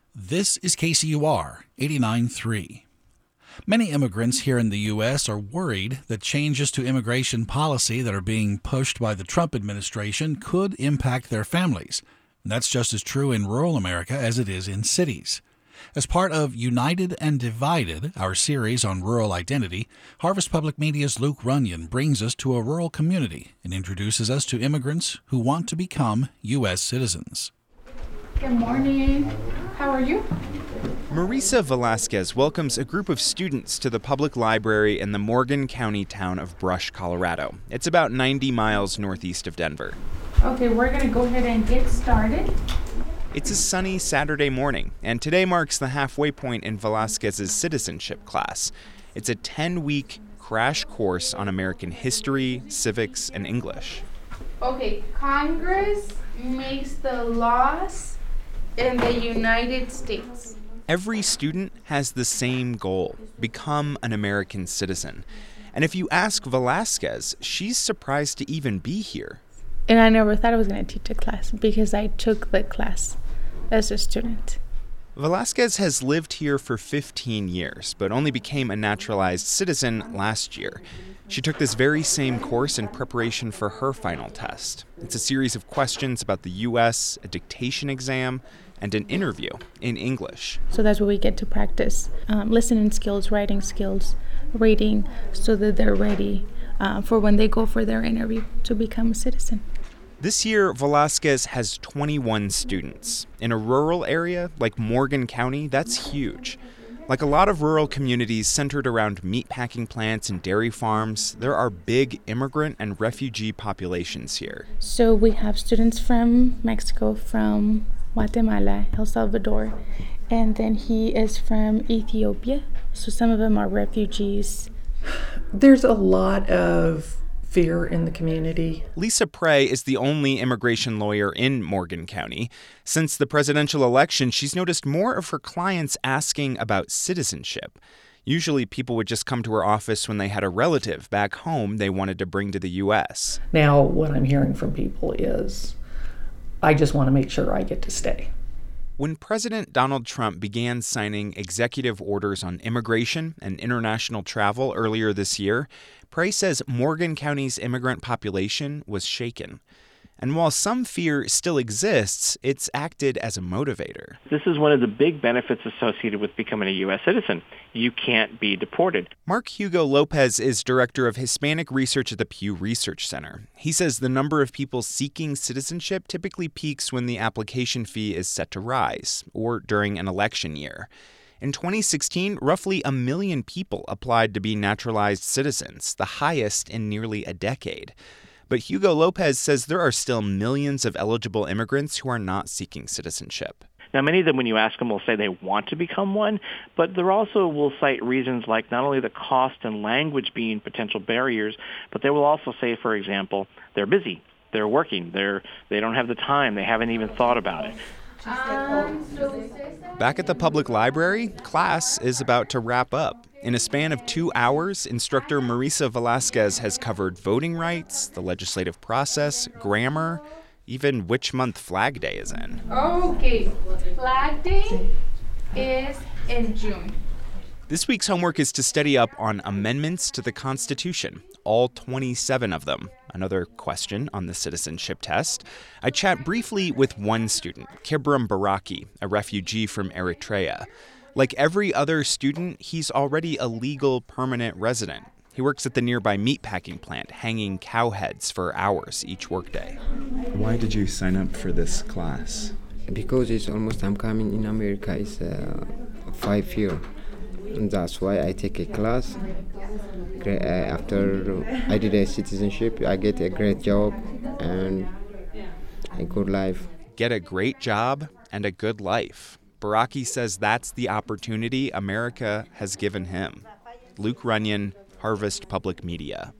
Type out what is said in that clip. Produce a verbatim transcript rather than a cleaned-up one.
This is K C U R eighty-nine point three. Many immigrants here in the U S are worried that changes to immigration policy that are being pushed by the Trump administration could impact their families. And that's just as true in rural America as it is in cities. As part of United and Divided, our series on rural identity, Harvest Public Media's Luke Runyon brings us to a rural community and introduces us to immigrants who want to become U S citizens. Good morning. How are you? Marisa Velasquez welcomes a group of students to the public library in the Morgan County town of Brush, Colorado. It's about ninety miles northeast of Denver. Okay, we're going to go ahead and get started. It's a sunny Saturday morning, and today marks the halfway point in Velasquez's citizenship class. It's a ten-week crash course on American history, civics, and English. Okay, Congress makes the laws in the United States. Every student has the same goal: become an American citizen. And if you ask Velasquez, she's surprised to even be here. And I never thought I was going to teach a class because I took the class as a student. Velasquez has lived here for fifteen years, but only became a naturalized citizen last year. She took this very same course in preparation for her final test. It's a series of questions about the U S, a dictation exam, and an interview in English. So that's where we get to practice um, listening skills, writing skills, reading, so that they're ready uh, for when they go for their interview to become a citizen. This year, Velasquez has twenty-one students. In a rural area like Morgan County, that's huge. Like a lot of rural communities centered around meatpacking plants and dairy farms, there are big immigrant and refugee populations here. So we have students from Mexico, from Guatemala, El Salvador, and then he is from Ethiopia. So some of them are refugees. There's a lot of fear in the community. Lisa Prey is the only immigration lawyer in Morgan County. Since the presidential election, she's noticed more of her clients asking about citizenship. Usually people would just come to her office when they had a relative back home they wanted to bring to the U S. Now, what I'm hearing from people is, I just want to make sure I get to stay. When President Donald Trump began signing executive orders on immigration and international travel earlier this year, Prey says Morgan County's immigrant population was shaken. And while some fear still exists, it's acted as a motivator. This is one of the big benefits associated with becoming a U S citizen. You can't be deported. Mark Hugo Lopez is director of Hispanic research at the Pew Research Center. He says the number of people seeking citizenship typically peaks when the application fee is set to rise, or during an election year. In twenty sixteen, roughly a million people applied to be naturalized citizens, the highest in nearly a decade. But Hugo Lopez says there are still millions of eligible immigrants who are not seeking citizenship. Now, many of them, when you ask them, will say they want to become one, but they also will cite reasons like not only the cost and language being potential barriers, but they will also say, for example, they're busy, they're working, they're they don't have the time, they haven't even thought about it. Um, so Back at the public library, class is about to wrap up. In a span of two hours, instructor Marisa Velasquez has covered voting rights, the legislative process, grammar, even which month Flag Day is in. Okay, Flag Day is in June. This week's homework is to study up on amendments to the Constitution, all twenty-seven of them. Another question on the citizenship test. I chat briefly with one student, Kibram Baraki, a refugee from Eritrea. Like every other student, he's already a legal permanent resident. He works at the nearby meatpacking plant, hanging cow heads for hours each workday. Why did you sign up for this class? Because it's almost I'm coming in America. It's uh, five years. And that's why I take a class. After I did a citizenship, I get a great job and a good life. Get a great job and a good life. Baraki says that's the opportunity America has given him. Luke Runyon, Harvest Public Media.